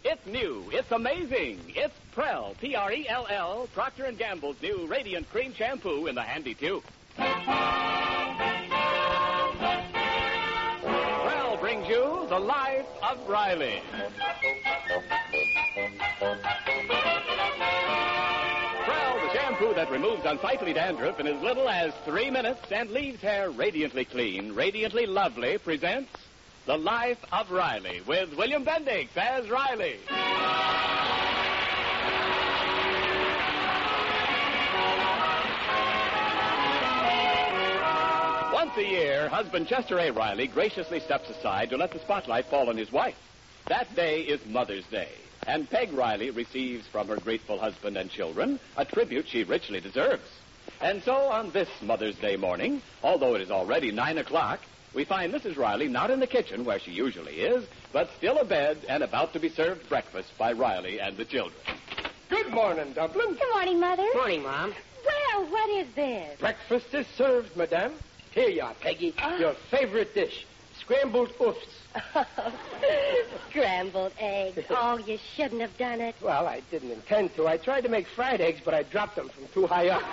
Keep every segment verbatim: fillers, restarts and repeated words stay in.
It's new. It's amazing. It's Prell, P R E L L, Procter and Gamble's new Radiant Cream Shampoo in the handy tube. Prell brings you The Life of Riley. Prell, the shampoo that removes unsightly dandruff in as little as three minutes and leaves hair radiantly clean, radiantly lovely, presents The Life of Riley with William Bendix as Riley. Once a year, husband Chester A. Riley graciously steps aside to let the spotlight fall on his wife. That day is Mother's Day, and Peg Riley receives from her grateful husband and children a tribute she richly deserves. And so on this Mother's Day morning, although it is already nine o'clock, we find Missus Riley not in the kitchen where she usually is, but still abed and about to be served breakfast by Riley and the children. Good morning, Dumplin. Good morning, Mother. Morning, Mom. Well, what is this? Breakfast is served, Madame. Here you are, Peggy. Uh. Your favorite dish, scrambled oofs. Oh, scrambled eggs. Oh, you shouldn't have done it. Well, I didn't intend to. I tried to make fried eggs, but I dropped them from too high up.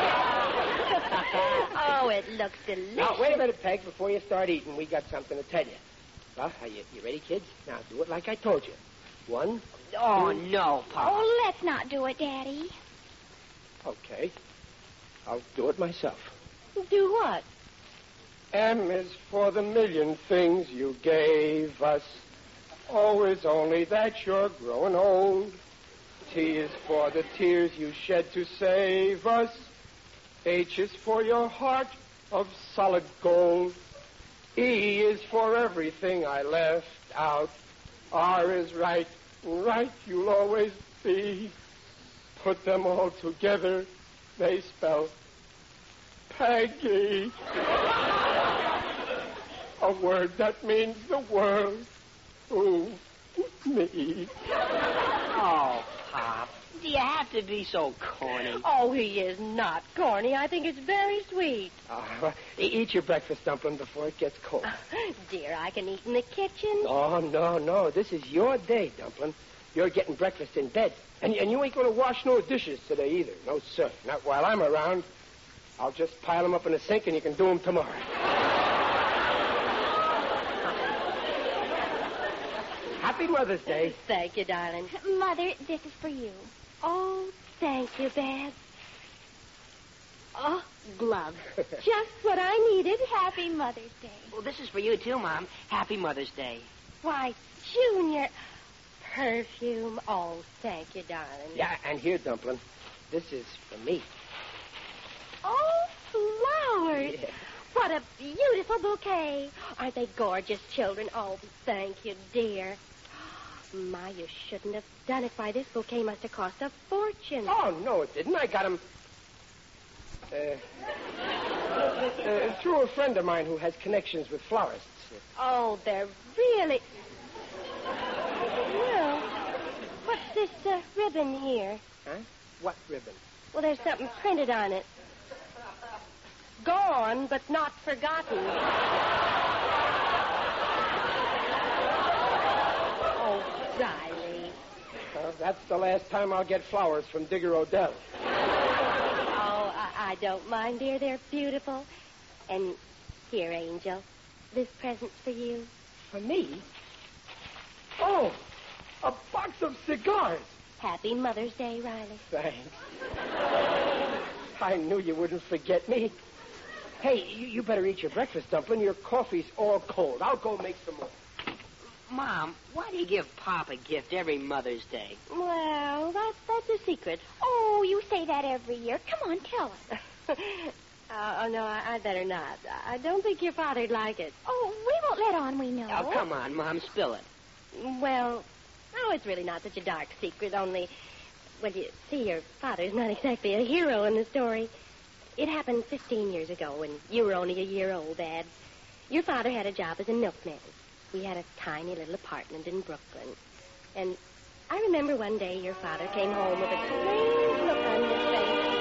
Oh, it looks delicious. Now, wait a minute, Peg, before you start eating. We got something to tell you. Well, are you, you ready, kids? Now, do it like I told you. One. Oh, two. no, Pop. Oh, let's not do it, Daddy. Okay. I'll do it myself. Do what? M is for the million things you gave us. O is only that you're growing old. T is for the tears you shed to save us. H is for your heart of solid gold. E is for everything I left out. R is right, right you'll always be. Put them all together, they spell Peggy. A word that means the world to me. Oh, Pop. Do you have to be so corny? Oh, he is not corny. I think it's very sweet. Uh, well, eat your breakfast, Dumpling, before it gets cold. Dear, I can eat in the kitchen. Oh, no, no. This is your day, Dumpling. You're getting breakfast in bed. And, and you ain't going to wash no dishes today either. No, sir. Not while I'm around. I'll just pile them up in the sink and you can do them tomorrow. Happy Mother's Day. Thank you, darling. Mother, this is for you. Oh, thank you, Babs. Oh, gloves. Just what I needed. Happy Mother's Day. Well, this is for you, too, Mom. Happy Mother's Day. Why, Junior. Perfume. Oh, thank you, darling. Yeah, and here, Dumpling, this is for me. Oh, flowers. Yeah. What a beautiful bouquet. Aren't they gorgeous, children? Oh, thank you, dear. My, you shouldn't have done it. Why, this bouquet must have cost a fortune. Oh, no, it didn't. I got him uh, uh, through a friend of mine who has connections with florists. Oh, they're really... Well, what's this uh, ribbon here? Huh? What ribbon? Well, there's something printed on it. Gone, but not forgotten. Oh, Riley. Well, that's the last time I'll get flowers from Digger Odell. Oh, I, I don't mind, dear. They're beautiful. And here, Angel, this present's for you. For me? Oh, a box of cigars. Happy Mother's Day, Riley. Thanks. I knew you wouldn't forget me. Hey, you, you better eat your breakfast, Dumpling. Your coffee's all cold. I'll go make some more. Mom, why do you give Pop a gift every Mother's Day? Well, that, that's a secret. Oh, you say that every year. Come on, tell us. uh, oh, no, I, I'd better not. I don't think your father'd like it. Oh, we won't let on we know. Oh, come on, Mom, spill it. Well, no, it's really not such a dark secret, only, well, you see, your father's not exactly a hero in the story. It happened fifteen years ago when you were only a year old, Dad. Your father had a job as a milkman. We had a tiny little apartment in Brooklyn. And I remember one day your father came home with a strange look on his face.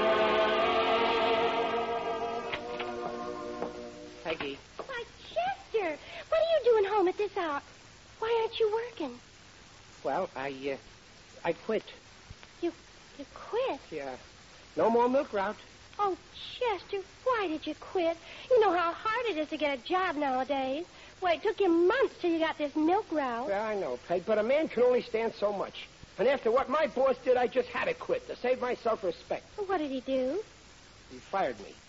Peggy. Why, Chester, Chester, what are you doing home at this hour? Why aren't you working? Well, I, uh, I quit. You, you quit? Yeah. No more milk route. Oh, Chester, why did you quit? You know how hard it is to get a job nowadays. Why, it took you months till you got this milk route. Well, I know, Peg, but a man can only stand so much. And after what my boss did, I just had to quit to save my self-respect. Well, what did he do? He fired me.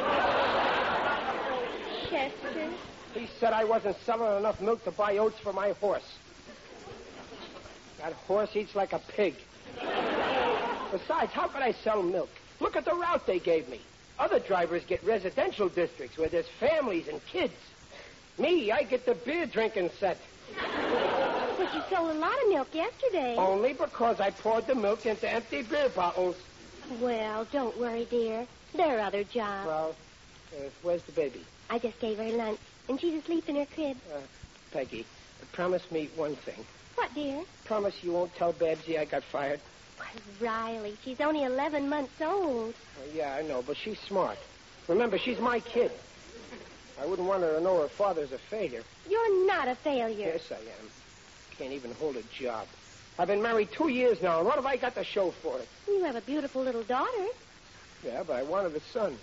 Chester. He said I wasn't selling enough milk to buy oats for my horse. That horse eats like a pig. Besides, how could I sell milk? Look at the route they gave me. Other drivers get residential districts where there's families and kids. Me, I get the beer drinking set. But you sold a lot of milk yesterday. Only because I poured the milk into empty beer bottles. Well, don't worry, dear. There are other jobs. Well, uh, where's the baby? I just gave her lunch, and she's asleep in her crib. Uh, Peggy, promise me one thing. What, dear? Promise you won't tell Babsy I got fired. Why, Riley, she's only eleven months old. Uh, yeah, I know, but she's smart. Remember, she's my kid. I wouldn't want her to know her father's a failure. You're not a failure. Yes, I am. Can't even hold a job. I've been married two years now, and what have I got to show for it? You have a beautiful little daughter. Yeah, but I wanted a son.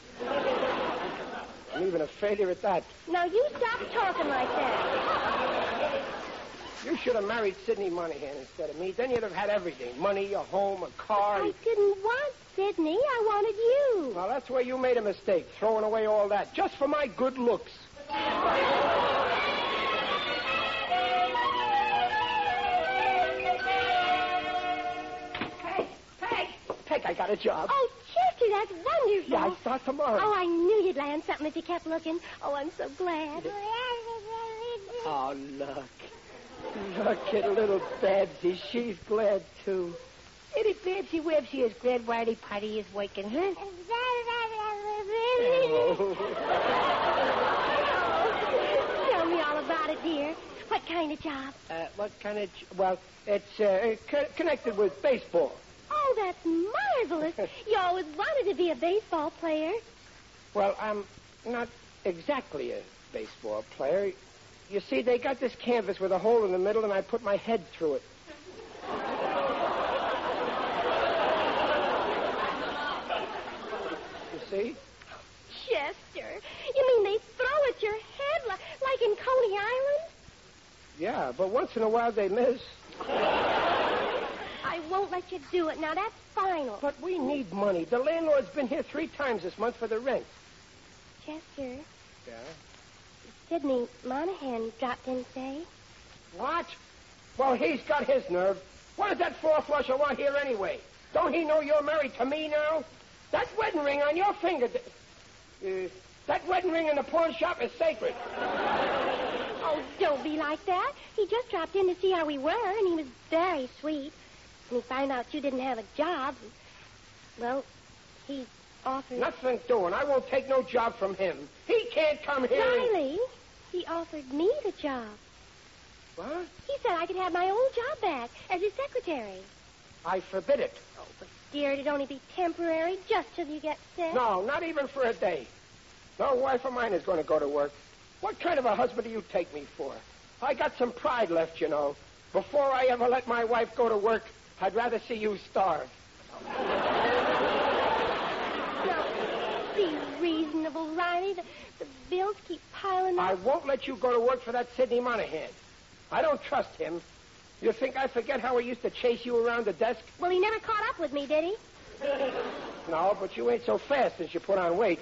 I'm even a failure at that. Now, you stop talking like that. You should have married Sidney Monahan instead of me. Then you'd have had everything. Money, a home, a car. I didn't want Sidney. I wanted you. Well, that's where you made a mistake, throwing away all that, just for my good looks. Peg, Peg. Peg, I got a job. Oh, Chester, that's wonderful. Yeah, I start tomorrow. Oh, I knew you'd land something if you kept looking. Oh, I'm so glad. Oh, look. Look at little Babsy. She's glad, too. Little Babsy Websy is glad Wiley Potty is waking her. Oh. Tell me all about it, dear. What kind of job? Uh, what kind of... Well, it's uh, co- connected with baseball. Oh, that's marvelous. You always wanted to be a baseball player. Well, I'm not exactly a baseball player. You see, they got this canvas with a hole in the middle, and I put my head through it. You see? Chester, you mean they throw at your head like, like in Coney Island? Yeah, but once in a while they miss. I won't let you do it. Now, that's final. But we need money. The landlord's been here three times this month for the rent. Chester, Yeah? Sidney Monahan dropped in today. What? Well, he's got his nerve. What does that four-flusher want here anyway? Don't he know you're married to me now? That wedding ring on your finger... Uh, that wedding ring in the pawn shop is sacred. Oh, don't be like that. He just dropped in to see how we were, and he was very sweet. And he found out you didn't have a job. And, well, he offered... Nothing doing. I won't take no job from him. He can't come here. and- Riley, he offered me the job. What? He said I could have my old job back as his secretary. I forbid it. Oh, but dear, it'd only be temporary, just till you get sick. No, not even for a day. No wife of mine is going to go to work. What kind of a husband do you take me for? I got some pride left, you know. Before I ever let my wife go to work, I'd rather see you starve. Now, be reasonable, Riley. The, the bills keep piling I up. won't let you go to work for that Sidney Monahan. I don't trust him. You think I forget how he used to chase you around the desk? Well, he never caught up with me, did he? No, but you ain't so fast since you put on weight.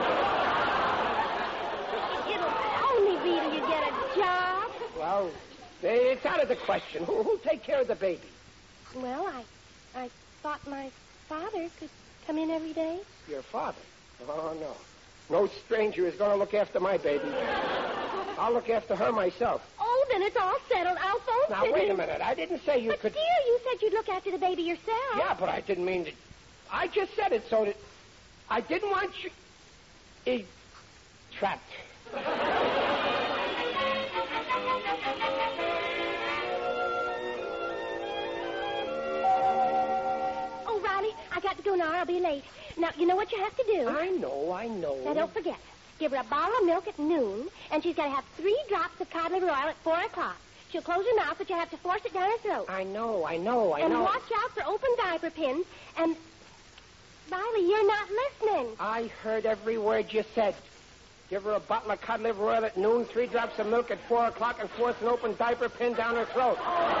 It'll only be till you get a job. Well, it's out of the question. Who, who'll take care of the baby? Well, I, I thought my father could come in every day. Your father? Oh, no. No stranger is going to look after my baby. I'll look after her myself. Oh, then it's all settled. Alphonse, Now, Sidney. wait a minute. I didn't say you But, could... dear, you said you'd look after the baby yourself. Yeah, but I didn't mean to... I just said it so that... I didn't want you... Eh, trapped. Oh, Riley, I got to go now. I'll be late. Now, you know what you have to do? I know, I know. Now, don't forget. Give her a bottle of milk at noon, and she's got to have three drops of cod liver oil at four o'clock. She'll close her mouth, but you have to force it down her throat. I know, I know, I and know. And watch out for open diaper pins. And, Riley, you're not listening. I heard every word you said. Give her a bottle of cod liver oil at noon, three drops of milk at four o'clock, and force an open diaper pin down her throat.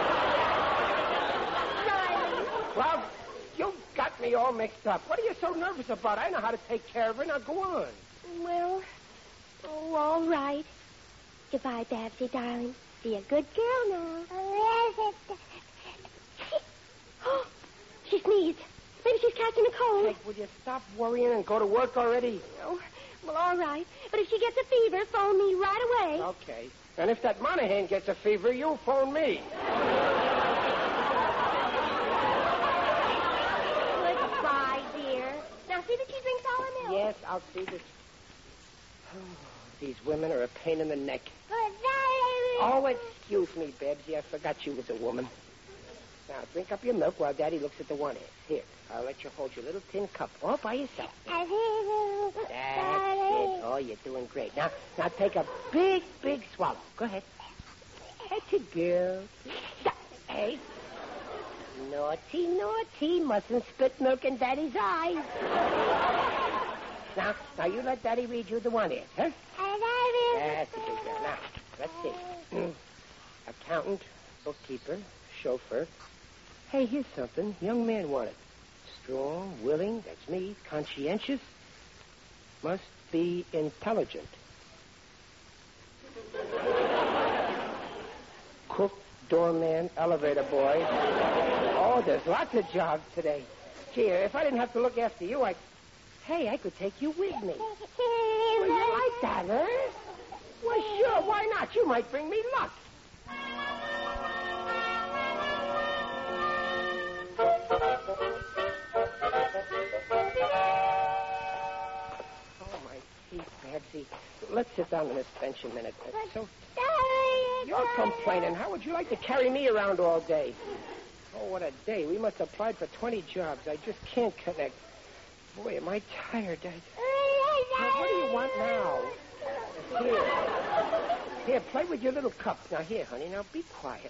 Riley. Well, you got me all mixed up. What are you so nervous about? I know how to take care of her. Now, go on. Well, oh, all right. Goodbye, Babsy, darling. Be a good girl now. Oh, she sneezed. Maybe she's catching a cold. Peg, will you stop worrying and go to work already? Oh, well, all right. But if she gets a fever, phone me right away. Okay. And if that Monahan gets a fever, you phone me. Goodbye, dear. Now, see that she drinks all her milk. Yes, I'll see this. Oh, these women are a pain in the neck. Oh, excuse me, Babsy. I forgot you was a woman. Now, drink up your milk while Daddy looks at the one-hand. Here, I'll let you hold your little tin cup all by yourself. That's it. Oh, you're doing great. Now, now take a big, big swallow. Go ahead. That's a girl. Hey. Naughty, naughty. Mustn't spit milk in Daddy's eyes. Now, now you let Daddy read you the one-hand, huh? That's a good girl. Now, let's see. Accountant, bookkeeper, chauffeur. Hey, here's something. Young man wanted. Strong, willing, that's me. Conscientious. Must be intelligent. Cook, doorman, elevator boy. Oh, there's lots of jobs today. Gee, if I didn't have to look after you, I... Hey, I could take you with me. Well, you like that, huh? Well, sure, why not? You might bring me luck. Oh, my teeth, Babsy. Let's sit down on this bench a minute. So, you're complaining. How would you like to carry me around all day? Oh, what a day. We must have applied for twenty jobs. I just can't connect. Boy, am I tired. I... Now, what do you want now? Here. Here, play with your little cup. Now, here, honey. Now, be quiet.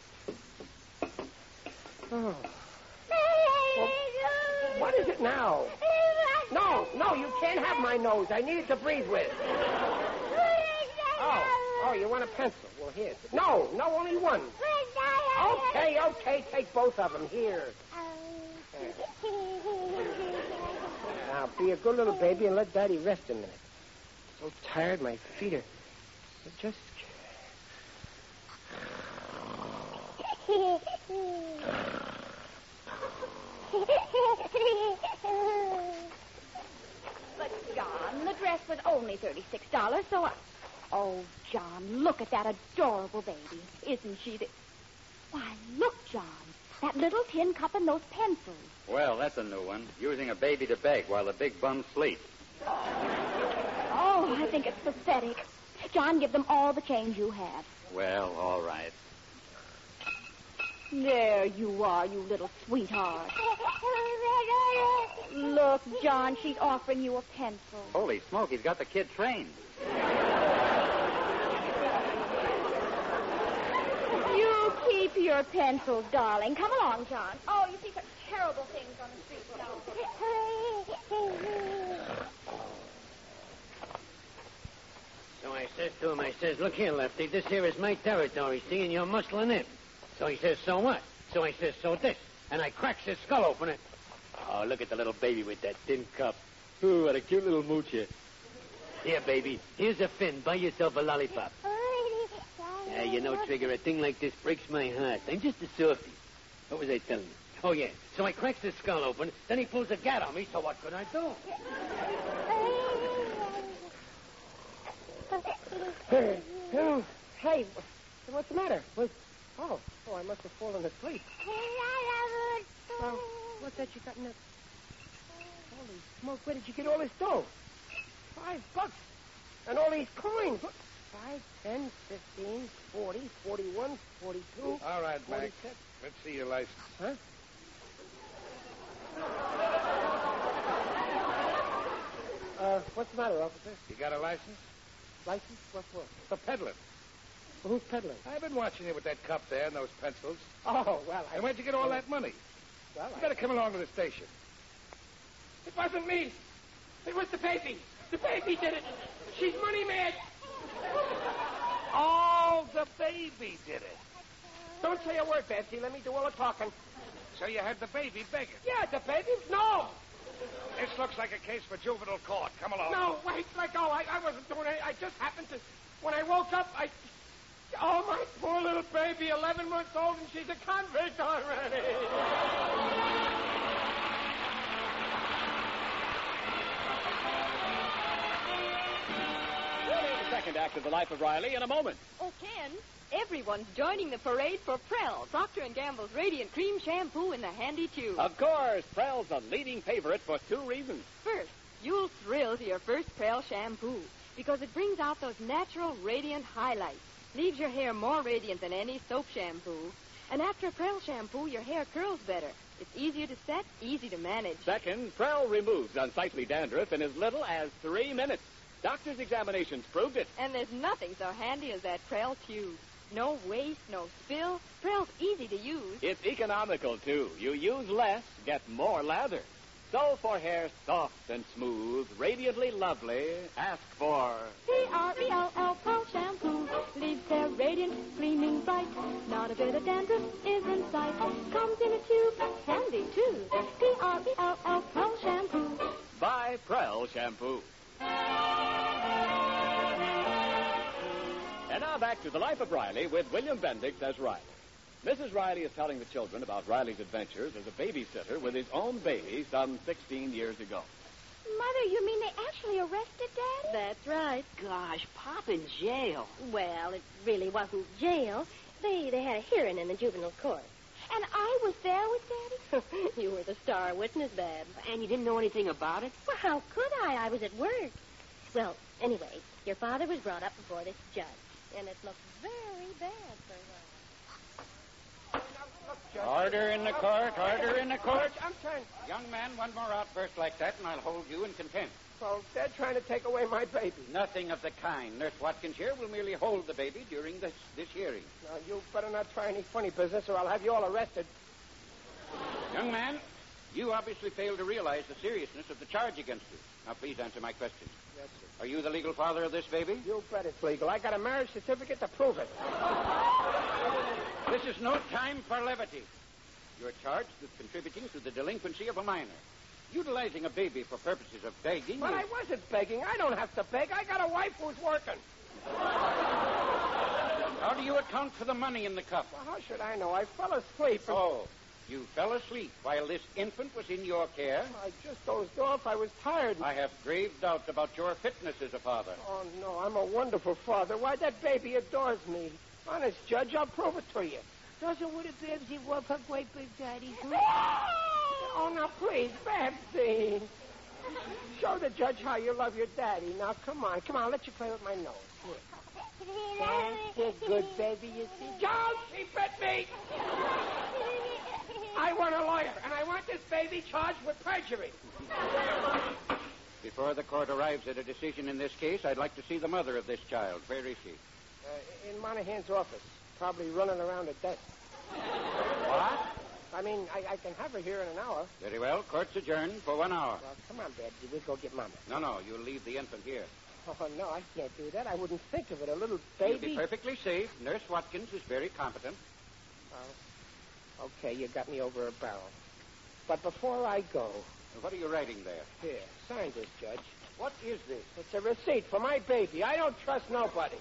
Oh. Well, what is it now? No, no, you can't have my nose. I need it to breathe with. Oh, oh, you want a pencil? Well, here. No, no, only one. Okay, okay, take both of them. Here. Now, be a good little baby and let Daddy rest a minute. So tired, my feet are just... But, John, the dress was only thirty-six dollars, so I... Oh, John, look at that adorable baby. Isn't she the... Why, look, John. That little tin cup and those pencils. Well, that's a new one. Using a baby to beg while the big bum sleeps. Oh, I think it's pathetic. John, give them all the change you have. Well, all right. There you are, you little sweetheart. Look, John, she's offering you a pencil. Holy smoke, he's got the kid trained. You keep your pencils, darling. Come along, John. Oh, you see such terrible things on the street. So I says to him, I says, look here, Lefty, this here is my territory, see, and you're muscling in. So he says, so what? So I says, so this. And I cracks his skull open and... Oh, look at the little baby with that tin cup. Ooh, what a cute little moocher. Here, baby, here's a fin. Buy yourself a lollipop. Yeah, you know, Trigger, a thing like this breaks my heart. I'm just a softy. What was I telling you? Oh, yeah. So I cracks his skull open, then he pulls a gat on me, so what could I do? Hey, oh, hey, what's the matter? What? Oh, oh, I must have fallen asleep. Well, what's that you got in that? Holy smoke, where did you get all this dough? Five bucks. And all these coins. What? Five, ten, fifteen, forty, forty-one, forty-two. All right, Mac. forty-six. Let's see your license. Huh? Uh, what's the matter, officer? You got a license? License? What for? For peddling. Well, who's peddling? I've been watching you with that cup there and those pencils. Oh, well, I... And where'd you get all that money? Well, You I... better come along to the station. It wasn't me. It was the baby. The baby did it. She's money mad. Oh, the baby did it. Don't say a word, Betsy. Let me do all the talking. So you had the baby begging. Yeah, the baby? No. This looks like a case for juvenile court. Come along. No, wait, let go. I, I wasn't doing it. I just happened to... When I woke up, I... Oh, my poor little baby, eleven months old, and she's a convict already. The second act of the life of Riley in a moment. Oh, Ken, everyone's joining the parade for Prell, Procter and Gamble's Radiant Cream Shampoo in the handy tube. Of course, Prell's a leading favorite for two reasons. First, you'll thrill to your first Prell shampoo because it brings out those natural, radiant highlights, leaves your hair more radiant than any soap shampoo. And after a Prell shampoo, your hair curls better. It's easier to set, easy to manage. Second, Prell removes unsightly dandruff in as little as three minutes. Doctors' examinations proved it. And there's nothing so handy as that Prell tube. No waste, no spill. Prell's easy to use. It's economical, too. You use less, get more lather. So for hair soft and smooth, radiantly lovely, ask for... P R E L L Prell Shampoo leaves hair radiant, gleaming bright. Not a bit of dandruff is in sight. Comes in a tube, handy too. P R E L L Prell Shampoo. Buy Prell Shampoo. And now back to the life of Riley with William Bendix as Riley. Missus Riley is telling the children about Riley's adventures as a babysitter with his own baby some sixteen years ago. Mother, you mean they actually arrested Daddy? That's right. Gosh, Pop in jail. Well, it really wasn't jail. They they had a hearing in the juvenile court. And I was there with Daddy? You were the star witness, Babs. And you didn't know anything about it? Well, how could I? I was at work. Well, anyway, your father was brought up before this judge, and it looked very bad for Riley. Order in the court, order in the court. I'm trying... Young man, one more outburst like that, and I'll hold you in contempt. Well, they're trying to take away my baby. Nothing of the kind. Nurse Watkins here will merely hold the baby during this, this hearing. Now, you better not try any funny business, or I'll have you all arrested. Young man, you obviously fail to realize the seriousness of the charge against you. Now, please answer my question. Yes, sir. Are you the legal father of this baby? You bet it's legal. I got a marriage certificate to prove it. This is no time for levity. You're charged with contributing to the delinquency of a minor. Utilizing a baby for purposes of begging. But is... I wasn't begging. I don't have to beg. I got a wife who's working. How do you account for the money in the cup? Well, how should I know? I fell asleep. And... Oh, you fell asleep while this infant was in your care? I just dozed off. I was tired. I have grave doubts about your fitness as a father. Oh, no. I'm a wonderful father. Why, that baby adores me. Honest, Judge, I'll prove it to you. Doesn't would it Babsy love her great big daddy, too? Oh, now, please, Babsy. Show the judge how you love your daddy. Now, come on. Come on, I'll let you play with my nose. Here. That's a good baby, you see. John, she bit me. I want a lawyer, and I want this baby charged with perjury. Before the court arrives at a decision in this case, I'd like to see the mother of this child. Where is she? Uh, in Monahan's office. Probably running around a desk. What? I mean, I, I can have her here in an hour. Very well. Court's adjourned for one hour. Well, come on, Babsy. We'll go get Mama. No, no. You'll leave the infant here. Oh, no, I can't do that. I wouldn't think of it. A little baby. You'll be perfectly safe. Nurse Watkins is very competent. Oh, okay, you got me over a barrel. But before I go... What are you writing there? Here, sign this, Judge. What is this? It's a receipt for my baby. I don't trust nobody.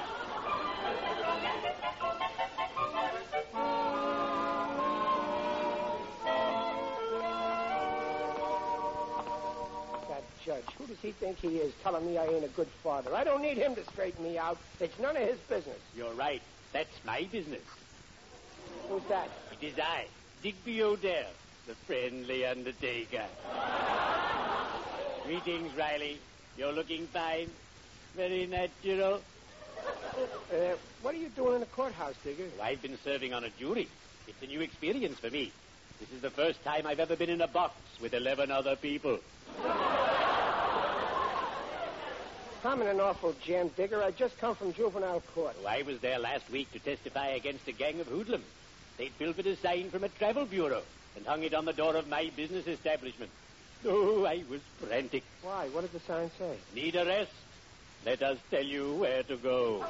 That judge, who does he think he is telling me I ain't a good father? I don't need him to straighten me out. It's none of his business. You're right. That's my business. Who's that? It is I, Digby O'Dell, the friendly undertaker. Greetings, Riley. You're looking fine. Very natural. Uh, what are you doing in the courthouse, Digger? Well, I've been serving on a jury. It's a new experience for me. This is the first time I've ever been in a box with eleven other people. I'm in an awful jam, Digger. I just come from juvenile court. Oh, I was there last week to testify against a gang of hoodlums. They'd pilfered a sign from a travel bureau and hung it on the door of my business establishment. Oh, I was frantic. Why? What did the sign say? Need a rest? Let us tell you where to go.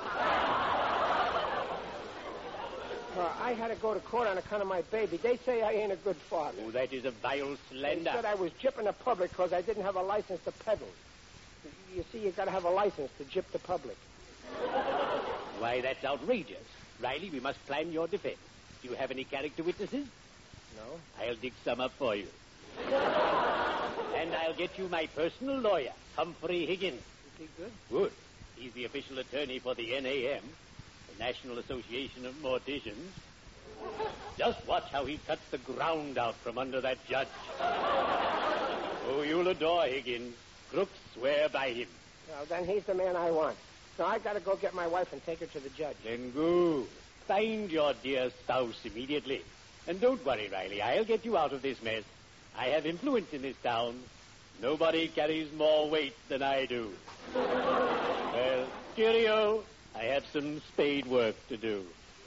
Uh, I had to go to court on account of my baby. They say I ain't a good father. Oh, that is a vile slander. They said I was gypping the public because I didn't have a license to peddle. You see, you got to have a license to gyp the public. Why, that's outrageous. Riley, we must plan your defense. Do you have any character witnesses? No. I'll dig some up for you. And I'll get you my personal lawyer, Humphrey Higgins. Is he good? Good. He's the official attorney for the N A M, the National Association of Morticians. Just watch how he cuts the ground out from under that judge. Oh, you'll adore Higgins. Crooks swear by him. Well, then he's the man I want. So I got to go get my wife and take her to the judge. Then go. Find your dear spouse immediately. And don't worry, Riley. I'll get you out of this mess. I have influence in this town. Nobody carries more weight than I do. Well, cheerio. I have some spade work to do.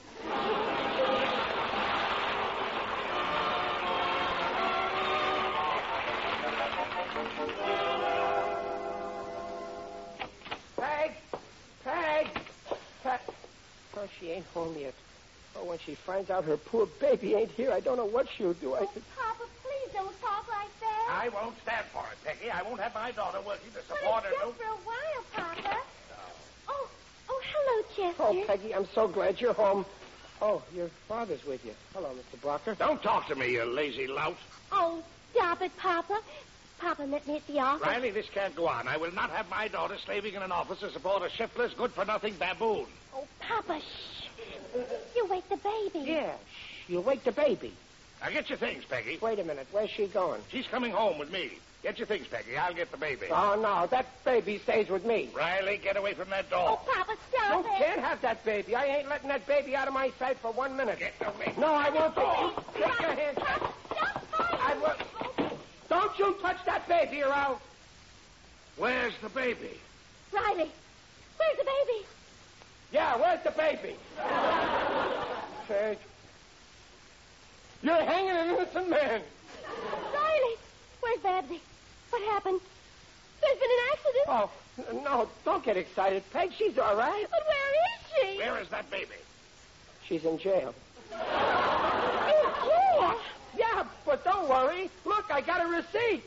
Peg! Peg! Peg! Oh, she ain't home yet. Oh, when she finds out her poor baby ain't here, I don't know what she'll do. I Oh, Papa, please don't talk like that. I won't stand for it, Peggy. I won't have my daughter working to But support it's her. just for a while, Papa. Oh, oh, hello, Chester. Oh, Peggy, I'm so glad you're home. Oh, your father's with you. Hello, Mister Blocker. Don't talk to me, you lazy lout. Oh, stop it, Papa. Papa met me at the office. Riley, this can't go on. I will not have my daughter slaving in an office to support a shiftless, good-for-nothing baboon. Oh, Papa, shh. You wake the baby. Yeah, shh. You'll wake the baby. Now, get your things, Peggy. Wait a minute. Where's she going? She's coming home with me. Get your things, Peggy. I'll get the baby. Oh, no. That baby stays with me. Riley, get away from that Oh, door. Papa, stop You it. can't have that baby. I ain't letting that baby out of my sight for one minute. Get away. No, I won't. Oh. Take your hands. Papa, stop fighting. I will. Don't you touch that baby or I'll... Where's the baby? Riley, where's the baby? Yeah, where's the baby? Peg. You're hanging an innocent man. Riley, where's Babsy? What happened? There's been an accident. Oh, n- no, don't get excited, Peg. She's all right. But where is she? Where is that baby? She's in jail. In jail? Yeah, but don't worry. Look, I got a receipt.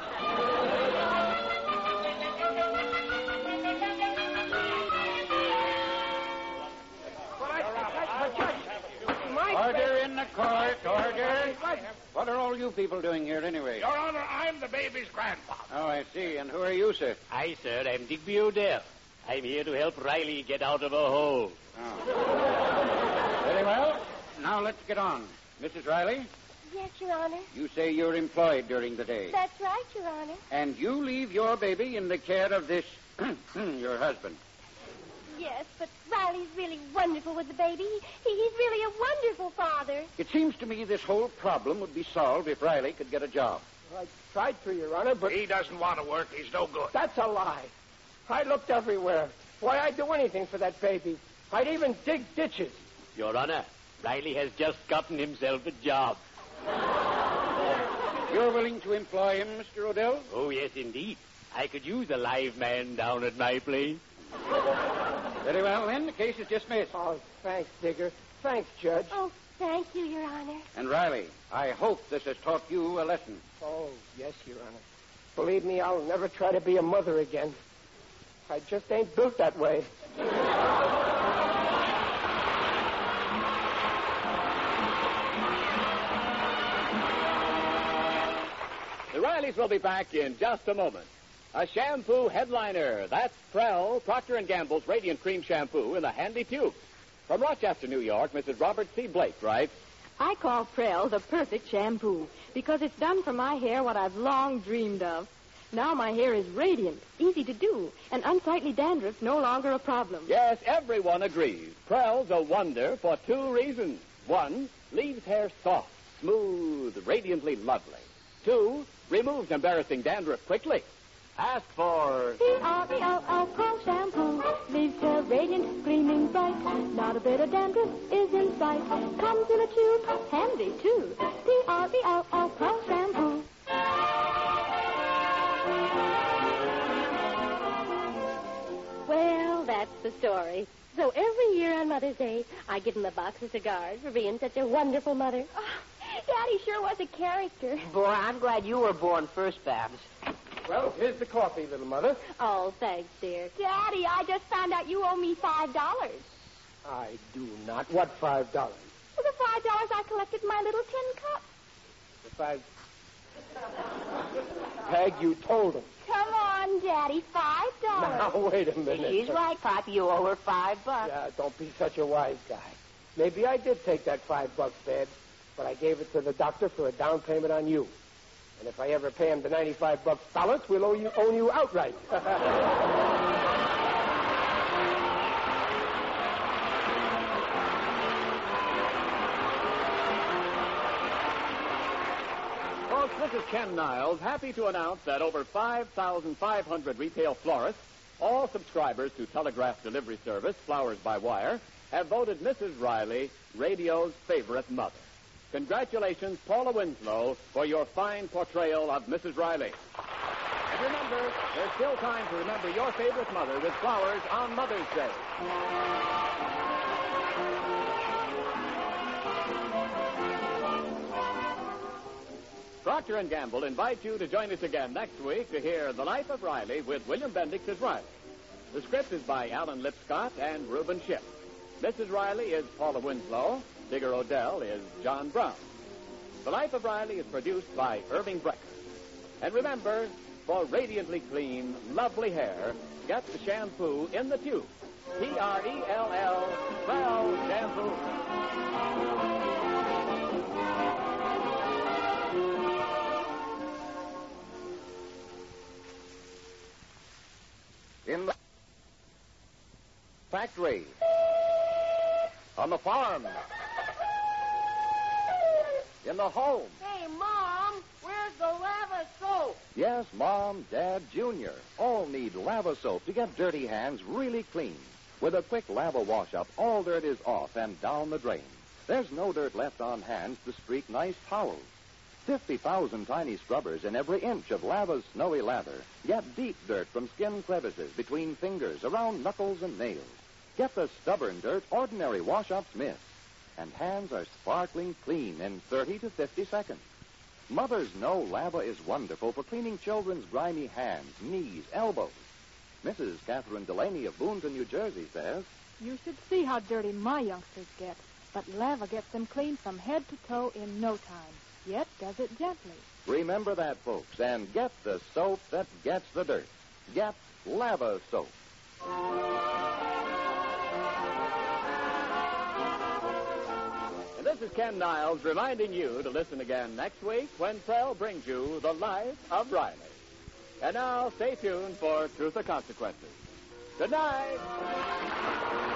But I, I, but Judge, my Order in the court. Order. What? What are all you people doing here anyway? Your Honor, I'm the baby's grandfather. Oh, I see. And who are you, sir? Hi, sir. I'm Digby Odell. I'm here to help Riley get out of a hole. Oh. Very well. Now let's get on. Missus Riley, Yes, Your Honor. you say you're employed during the day. That's right, Your Honor. And you leave your baby in the care of this, your husband. Yes, but Riley's really wonderful with the baby. He, he, he's really a wonderful father. It seems to me this whole problem would be solved if Riley could get a job. I tried to, Your Honor, but He doesn't want to work. He's no good. that's a lie. I looked everywhere. Why, I'd do anything for that baby. I'd even dig ditches. Your Honor, Riley has just gotten himself a job. You're willing to employ him, Mister Odell? Oh, yes, indeed. I could use a live man down at my place. Very well, then. The case is dismissed. Oh, thanks, Digger. Thanks, Judge. Oh, thank you, Your Honor. And Riley, I hope this has taught you a lesson. Oh, yes, Your Honor. Believe me, I'll never try to be a mother again. I just ain't built that way. The Rileys will be back in just a moment. A shampoo headliner. That's Prell, Procter and Gamble's Radiant Cream Shampoo in a handy tube. From Rochester, New York, Missus Robert C. Blake writes, I call Prell the perfect shampoo because it's done for my hair what I've long dreamed of. Now my hair is radiant, easy to do, and unsightly dandruff no longer a problem. yes, everyone agrees. Prell's a wonder for two reasons. One, leaves hair soft, smooth, radiantly lovely. Two, removes embarrassing dandruff quickly. Ask for P R E L L Pearl Shampoo. Leaves hair radiant, gleaming bright. Not a bit of dandruff is in sight. Comes in a tube, handy too. P R E L L Pearl Shampoo. Well, that's the story. So every year on Mother's Day, I give him a box of cigars for being such a wonderful mother. Oh, Daddy sure was a character. Boy, I'm glad you were born first, Babs. Well, here's the coffee, little mother. Oh, thanks, dear. Daddy, I just found out you owe me five dollars. I do not. What five dollars? For the five dollars I collected in my little tin cup. The five... Peg, you told him. Come on, Daddy, five dollars. Now, wait a minute. She's right, Pop. You owe her five bucks. Yeah, don't be such a wise guy. Maybe I did take that five bucks, Dad, but I gave it to the doctor for a down payment on you. And if I ever pay him the ninety-five bucks balance, we'll owe you, own you outright. Folks, this is Ken Niles, happy to announce that over five thousand five hundred retail florists, all subscribers to Telegraph Delivery Service, Flowers by Wire, have voted Missus Riley radio's favorite mother. Congratulations, Paula Winslow, for your fine portrayal of Missus Riley. And remember, there's still time to remember your favorite mother with flowers on Mother's Day. Procter and Gamble invites you to join us again next week to hear The Life of Riley with William Bendix as Riley. The script is by Alan Lipscott and Reuben Ship. Missus Riley is Paula Winslow. Digger Odell is John Brown. The Life of Riley is produced by Irving Brecker. And remember, for radiantly clean, lovely hair, get the shampoo in the tube. P R E L L, Pearl Shampoo. In the factory, on the farm, in the home. Hey, Mom, where's the lava soap? Yes, Mom, Dad, Junior, all need Lava soap to get dirty hands really clean. With a quick Lava wash-up, all dirt is off and down the drain. There's no dirt left on hands to streak nice towels. fifty thousand tiny scrubbers in every inch of Lava's snowy lather get deep dirt from skin crevices between fingers, around knuckles and nails. Get the stubborn dirt ordinary wash-ups miss. And hands are sparkling clean in thirty to fifty seconds. Mothers know Lava is wonderful for cleaning children's grimy hands, knees, elbows. Missus Catherine Delaney of Boonton, New Jersey says, "You should see how dirty my youngsters get, but Lava gets them clean from head to toe in no time, yet does it gently." Remember that, folks, and get the soap that gets the dirt. Get Lava soap. And this is Ken Niles reminding you to listen again next week when Prell brings you The Life of Riley. And now, stay tuned for Truth or Consequences. Good night.